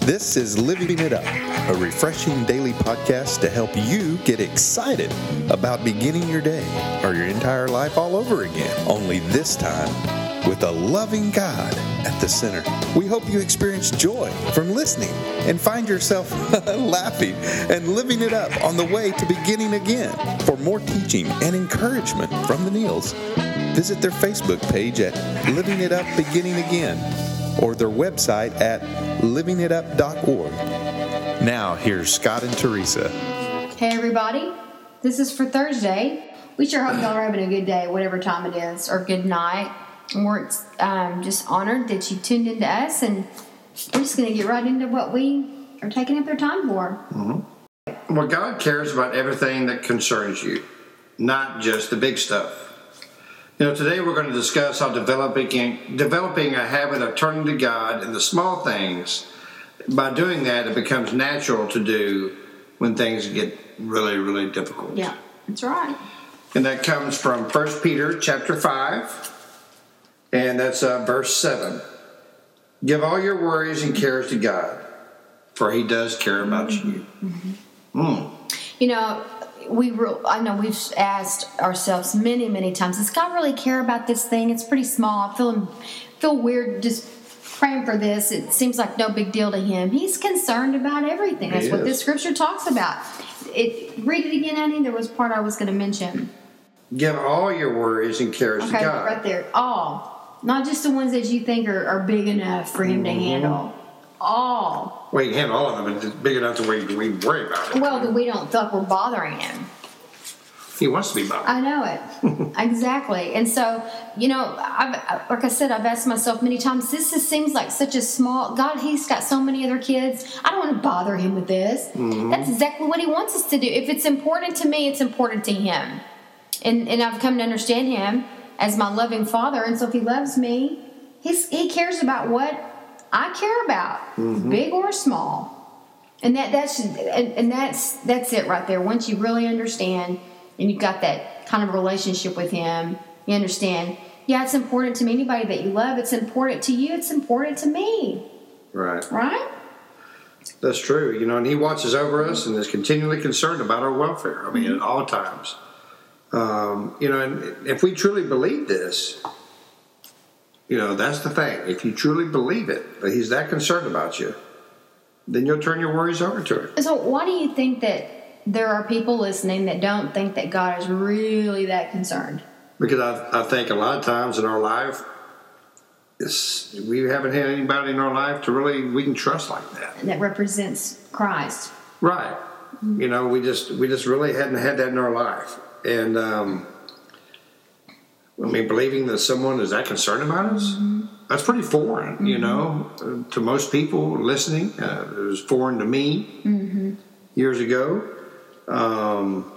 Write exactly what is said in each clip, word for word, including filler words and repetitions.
This is Living It Up, a refreshing daily podcast to help you get excited about beginning your day or your entire life all over again, only this time with a loving God at the center. We hope you experience joy from listening and find yourself laughing and living it up on the way to beginning again. For more teaching and encouragement from the Neils, visit their Facebook page at Living It Up Beginning Again or their website at living it up dot org. Now, here's Scott and Teresa. Hey, everybody. This is for Thursday. We sure hope y'all are having a good day, whatever time it is, or good night. And we're um, just honored that you tuned into us, and we're just going to get right into what we are taking up their time for. Mm-hmm. Well, God cares about everything that concerns you, not just the big stuff. You know, today we're going to discuss how developing developing a habit of turning to God in the small things. By doing that, it becomes natural to do when things get really, really difficult. Yeah, that's right. And that comes from First Peter chapter five, and that's uh, verse seven. Give all your worries and cares to God, for He does care about mm-hmm. you. Mm-hmm. Mm. You know, we re- I know we've asked ourselves many, many times, does God really care about this thing? It's pretty small. I feel, feel weird just praying for this. It seems like no big deal to Him. He's concerned about everything. That's He what is. this scripture talks about. It. Read it again, Annie. There was part I was going to mention. Give all your worries and cares Okay, to God. right there. All. Not just the ones that you think are, are big enough for Him Mm-hmm. to handle. All. Well, you can handle all of them, but it's big enough to where you can worry about it. Well, that we don't feel like we're bothering Him. He wants to be bothered. I know it. Exactly. And so, you know, I've, like I said, I've asked myself many times, this just seems like such a small, God, He's got so many other kids. I don't want to bother Him with this. Mm-hmm. That's exactly what He wants us to do. If it's important to me, it's important to Him. And and I've come to understand Him as my loving Father. And so if He loves me, he's, He cares about what I care about, mm-hmm. big or small. And that that's and, and that's that's it right there. Once you really understand and you've got that kind of relationship with Him, you understand, yeah, it's important to me. Anybody that you love, it's important to you, it's important to me. Right. Right? That's true. You know, and He watches over us and is continually concerned about our welfare. I mean, at all times. Um, you know, and if we truly believe this, you know, that's the thing. If you truly believe it, that He's that concerned about you, then you'll turn your worries over to Him. So why do you think that there are people listening that don't think that God is really that concerned? Because I, I think a lot of times in our life, it's, we haven't had anybody in our life to really, we can trust like that. That represents Christ. Right. Mm-hmm. You know, we just, we just really hadn't had that in our life. And, um, I mean, believing that someone is that concerned about us, mm-hmm. that's pretty foreign, mm-hmm. you know, uh, to most people listening. Uh, it was foreign to me mm-hmm. years ago. Um,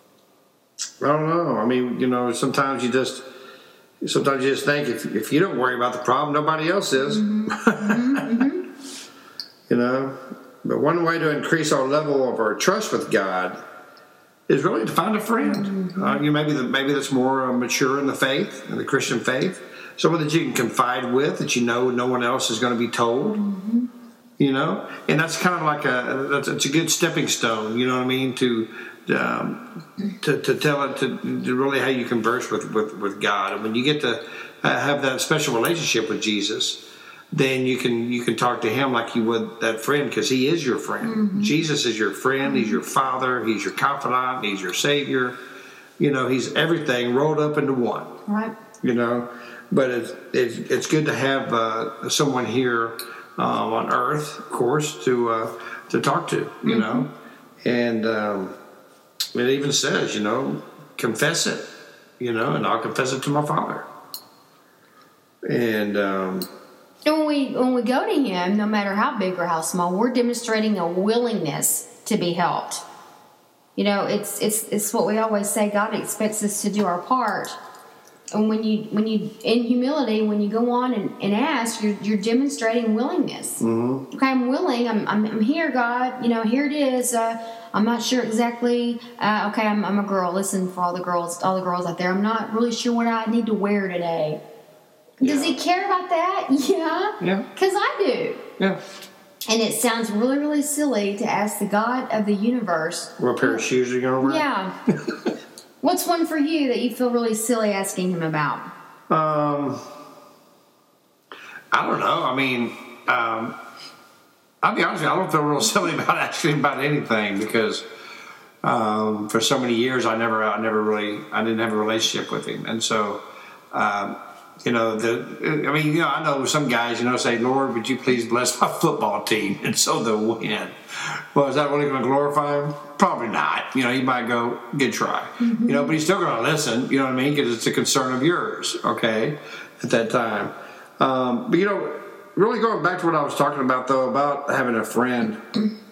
I don't know. I mean, you know, sometimes you just, sometimes you just think if if you don't worry about the problem, nobody else is. Mm-hmm. Mm-hmm. You know, but one way to increase our level of our trust with God is really to find a friend. Mm-hmm. Uh, you maybe the, maybe that's more uh, mature in the faith, in the Christian faith, someone that you can confide with, that you know no one else is going to be told. Mm-hmm. You know, and that's kind of like a that's it's a good stepping stone. You know what I mean to um, to to tell it to, to really how you converse with, with, with God. And when you get to have that special relationship with Jesus, then you can you can talk to Him like you would that friend, because He is your friend. Mm-hmm. Jesus is your friend. He's your Father. He's your confidant. He's your Savior. You know, He's everything rolled up into one. Right. You know, but it's it's, it's good to have uh, someone here. Um, on earth, of course, to uh, to talk to, you mm-hmm. know, and um, it even says, you know, confess it, you know, and I'll confess it to my Father. And um, and when we when we go to Him, no matter how big or how small, we're demonstrating a willingness to be helped. You know, it's it's it's what we always say. God expects us to do our part. And when you, when you, in humility, when you go on and, and ask, you're, you're demonstrating willingness. Mm-hmm. Okay, I'm willing. I'm, I'm, I'm here, God. You know, here it is. Uh, I'm not sure exactly. Uh, okay, I'm, I'm a girl. Listen, for all the girls, all the girls out there, I'm not really sure what I need to wear today. Yeah. Does He care about that? Yeah. Yeah. Because I do. Yeah. And it sounds really, really silly to ask the God of the universe. What pair of shoes are you going to wear? Yeah. What's one for you that you feel really silly asking him about? Um, I don't know. I mean, um, I'll be honest with you, I don't feel real silly about asking about anything because um, for so many years I never, I never really, I didn't have a relationship with him, and so. Um, You know, the, I mean, you know, I know some guys, you know, say, Lord, would you please bless my football team? And so they'll win. Well, is that really going to glorify him? Probably not. You know, he might go, good try. Mm-hmm. You know, but he's still going to listen, you know what I mean? Because it's a concern of yours, okay, at that time. Um, but, you know, really going back to what I was talking about, though, about having a friend,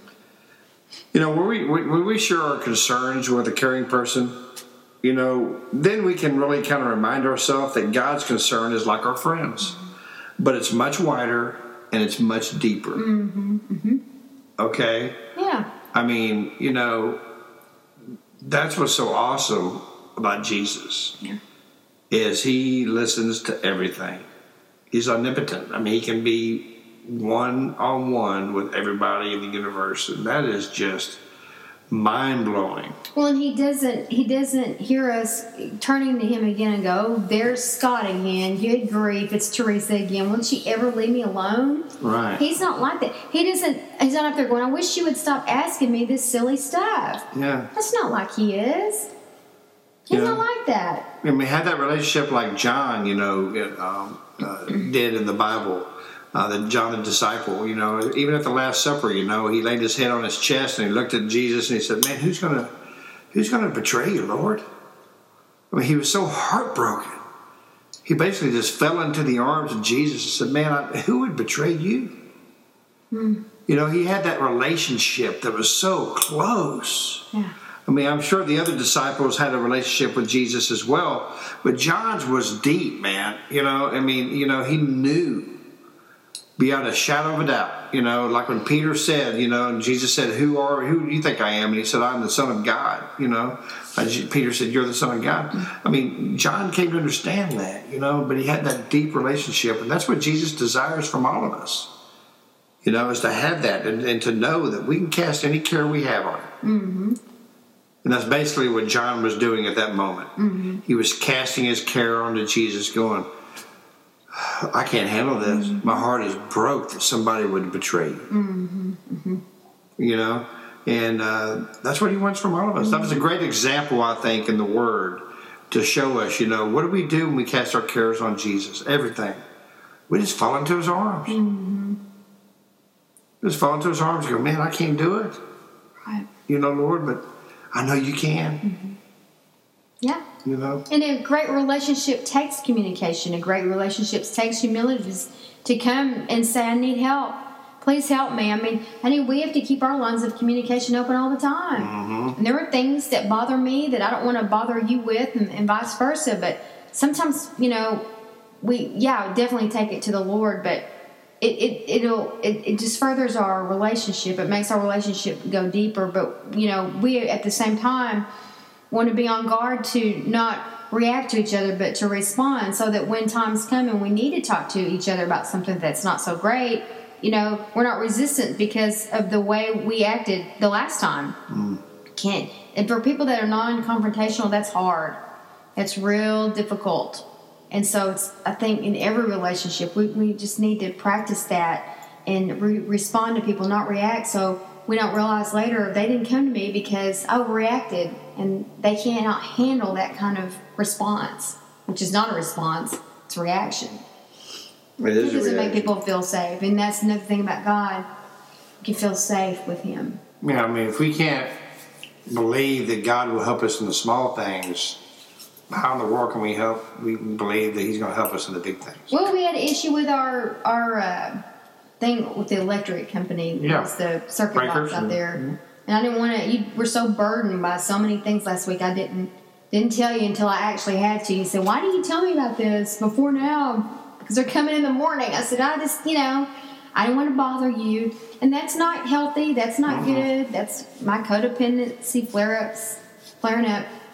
you know, when we, when we share our concerns with a caring person, you know, then we can really kind of remind ourselves that God's concern is like our friends, mm-hmm. but it's much wider and it's much deeper. Mm-hmm. Mm-hmm. Okay? Yeah. I mean, you know, that's what's so awesome about Jesus. Yeah. Is he listens to everything. He's omnipotent. I mean, he can be one-on-one with everybody in the universe, and that is just mind-blowing. Well, and he doesn't he doesn't hear us turning to him again and go, oh, there's Scott again, good grief, it's Teresa again, won't she ever leave me alone? Right. He's not like that. He doesn't, he's not up there going, I wish you would stop asking me this silly stuff. Yeah. That's not like he is. He's Yeah. not like that. I mean, had that relationship like John, you know, um, uh, did in the Bible. Uh, the John the disciple, you know, even at the Last Supper, you know, he laid his head on his chest and he looked at Jesus and he said, "Man, who's gonna, who's gonna betray you, Lord?" I mean, he was so heartbroken. He basically just fell into the arms of Jesus and said, "Man, I, who would betray you?" Hmm. You know, he had that relationship that was so close. Yeah. I mean, I'm sure the other disciples had a relationship with Jesus as well, but John's was deep, man. You know, I mean, you know, he knew beyond a shadow of a doubt, you know, like when Peter said, you know, and Jesus said, who are, who do you think I am? And he said, I'm the Son of God, you know. And Peter said, you're the Son of God. I mean, John came to understand that, you know, but he had that deep relationship. And that's what Jesus desires from all of us, you know, is to have that and, and to know that we can cast any care we have on it. Mm-hmm. And that's basically what John was doing at that moment. Mm-hmm. He was casting his care onto Jesus, going, I can't handle this. Mm-hmm. My heart is broke that somebody would betray you. Mm-hmm. Mm-hmm. You know? And uh, that's what he wants from all of us. Mm-hmm. That was a great example, I think, in the Word to show us, you know, what do we do when we cast our cares on Jesus? Everything. We just fall into his arms. Mm-hmm. Just fall into his arms and go, man, I can't do it. Right. You know, Lord, but I know you can. Mm-hmm. Yeah. You know? And a great relationship takes communication. A great relationship takes humility to come and say, I need help. Please help me. I mean, I mean, we have to keep our lines of communication open all the time. Mm-hmm. And there are things that bother me that I don't want to bother you with, and, and vice versa. But sometimes, you know, we, yeah, definitely take it to the Lord, but it, it, it'll, it, it just furthers our relationship. It makes our relationship go deeper. But, you know, we at the same time want to be on guard to not react to each other, but to respond, so that when times come and we need to talk to each other about something that's not so great, you know, we're not resistant because of the way we acted the last time. Mm. Can't. And for people that are non-confrontational, that's hard. It's real difficult. And so it's, I think in every relationship, we, we just need to practice that and re- respond to people, not react. So we don't realize later they didn't come to me because I overreacted, and they cannot handle that kind of response, which is not a response, it's a reaction. It is It doesn't a make people feel safe, and that's another thing about God. You can feel safe with him. Yeah, I mean, if we can't believe that God will help us in the small things, how in the world can we help? We can believe that he's going to help us in the big things. Well, we had an issue with our our uh, thing with the electric company. Yeah. Was the circuit Breakers box out and- there. Mm-hmm. And I didn't want to, you were so burdened by so many things last week, I didn't didn't tell you until I actually had to. You said, why didn't you tell me about this before now? Because they're coming in the morning. I said, I just, you know, I didn't want to bother you. And that's not healthy. That's not mm-hmm. good. That's my codependency flare-ups, flaring up.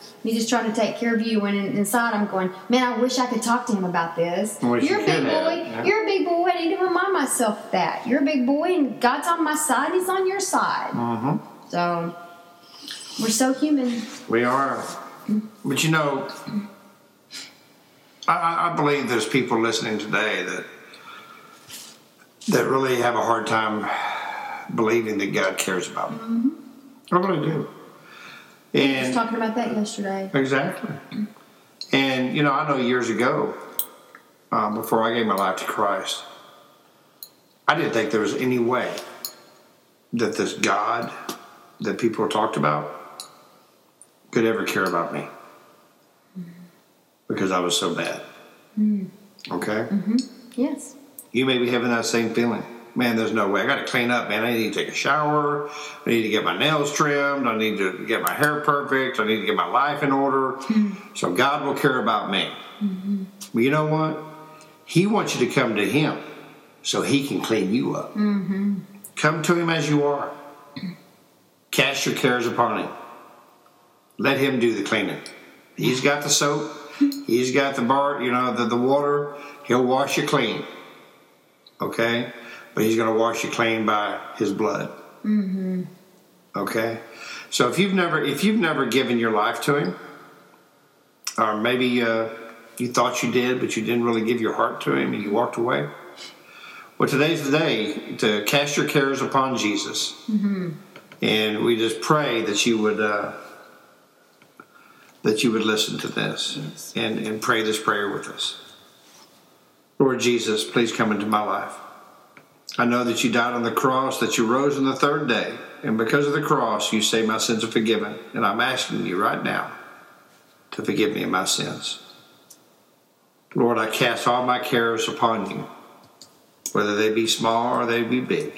He's just trying to take care of you. When inside I'm going, man, I wish I could talk to him about this. Well, You're a you big could boy. have, yeah. You're a big boy. I need to remind myself of that. You're a big boy, and God's on my side. He's on your side. Mm-hmm. So we're so human. We are. But you know, I, I believe there's people listening today that that really have a hard time believing that God cares about them. Mm-hmm. I really do. And I was talking about that yesterday. Exactly. And, you know, I know years ago, um, before I gave my life to Christ, I didn't think there was any way that this God that people talked about could ever care about me. Mm-hmm. Because I was so bad. Mm-hmm. Okay? Mm-hmm. Yes. You may be having that same feeling. Man, there's no way. I got to clean up, man. I need to take a shower. I need to get my nails trimmed. I need to get my hair perfect. I need to get my life in order. Mm-hmm. So God will care about me. Mm-hmm. But you know what? He wants you to come to Him so He can clean you up. Mm-hmm. Come to Him as you are. Cast your cares upon Him. Let Him do the cleaning. He's got the soap. He's got the bar, you know, the, the water. He'll wash you clean. Okay? But He's going to wash you clean by His blood. Mm-hmm. Okay? So if you've never if you've never given your life to Him, or maybe uh, you thought you did, but you didn't really give your heart to Him and you walked away, well, today's the day to cast your cares upon Jesus. Mm-hmm. And we just pray that you would uh, that you would listen to this. Yes. and, and pray this prayer with us. Lord Jesus, please come into my life. I know that you died on the cross, that you rose on the third day, and because of the cross, you say my sins are forgiven. And I'm asking you right now to forgive me of my sins. Lord, I cast all my cares upon you, whether they be small or they be big.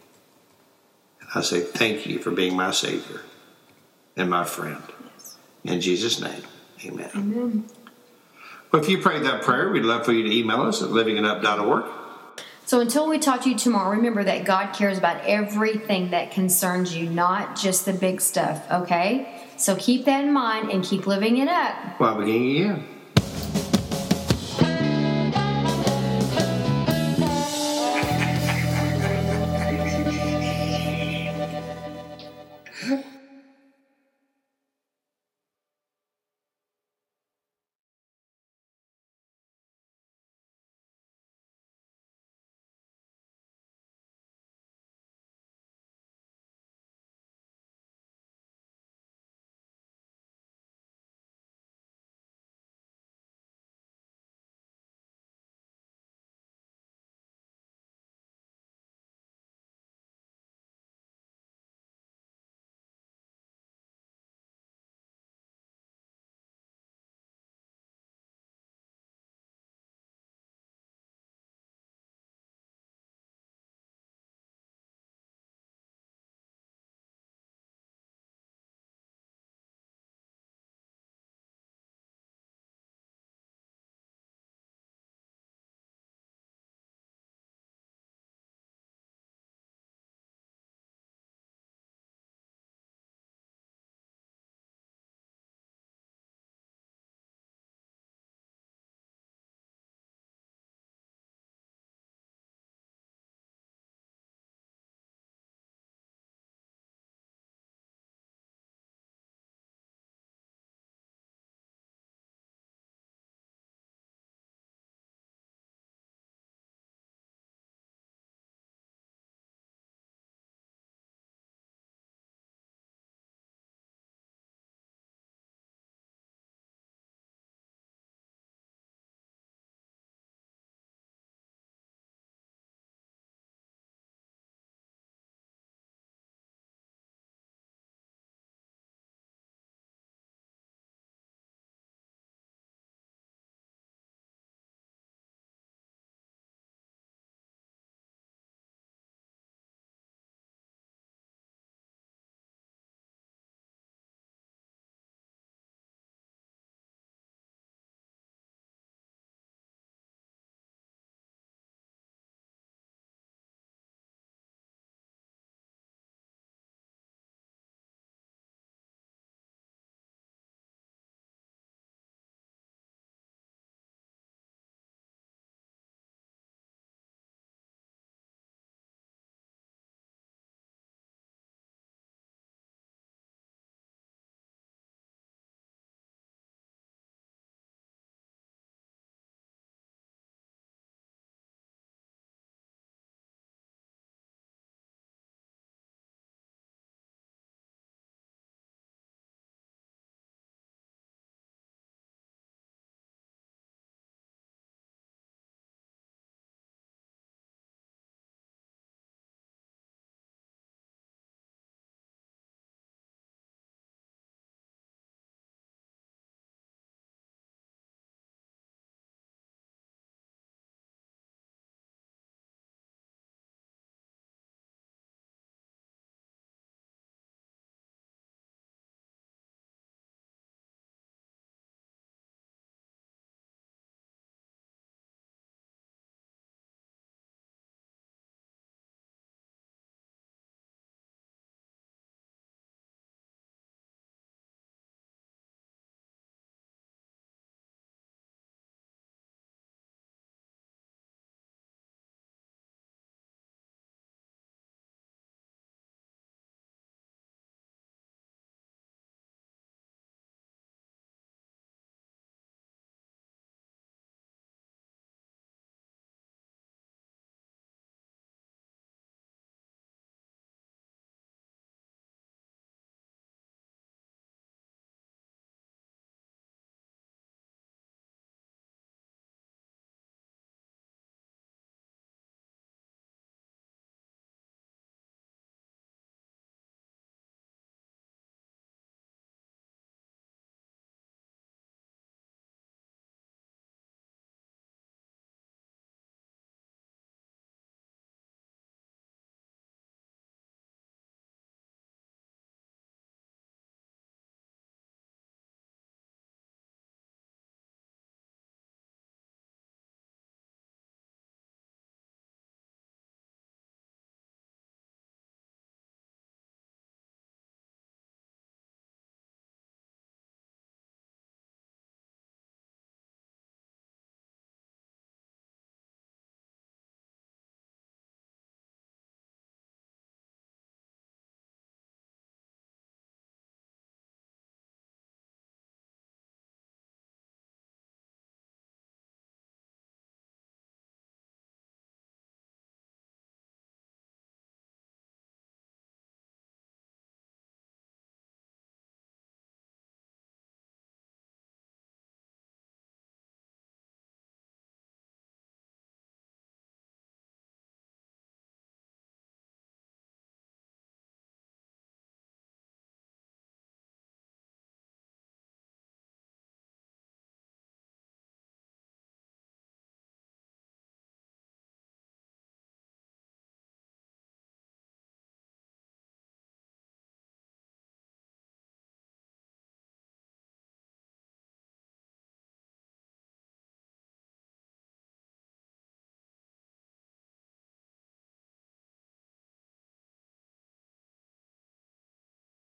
And I say thank you for being my Savior and my friend. Yes. In Jesus' name, amen. Amen. Well, if you prayed that prayer, we'd love for you to email us at living it up dot org. So until we talk to you tomorrow, remember that God cares about everything that concerns you, not just the big stuff, okay? So keep that in mind and keep living it up. Well, beginning again.